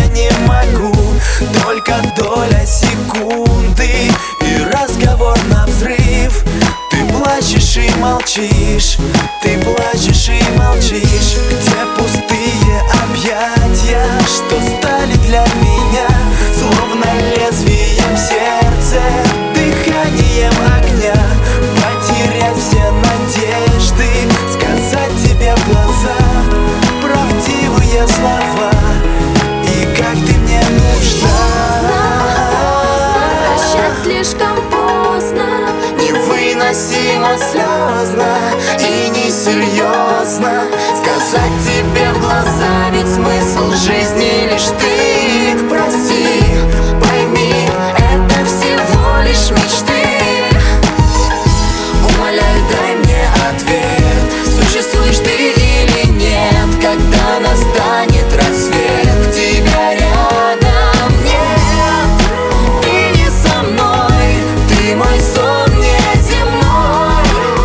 не могу. Только доля секунды и разговор на взрыв. Ты плачешь и молчишь, ты плачешь и молчишь. Где пустые объятия, что стали для меня словно лезвием в сердце, дыханием огня. Потерять все надежды, сказать тебе в глаза правдивые слова. И как ты мне нужна. Прощать слишком поздно, невыносимо слезно и несерьезно сказать тебе в глаза, ведь смысл жизни лишь ты. Прости, пойми, это всего лишь мечты. Умоляю, дай мне ответ, существуешь ты или нет. Когда настанет рассвет, тебя рядом нет. Ты не со мной, ты мой сон неземной.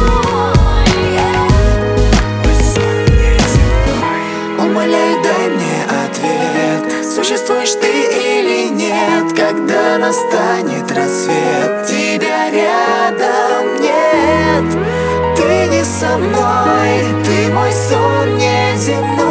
Умоляю, дай мне ответ, существуешь ты или нет. Когда настанет рассвет, тебя рядом нет. Ты не со мной, ты мой сон неземной.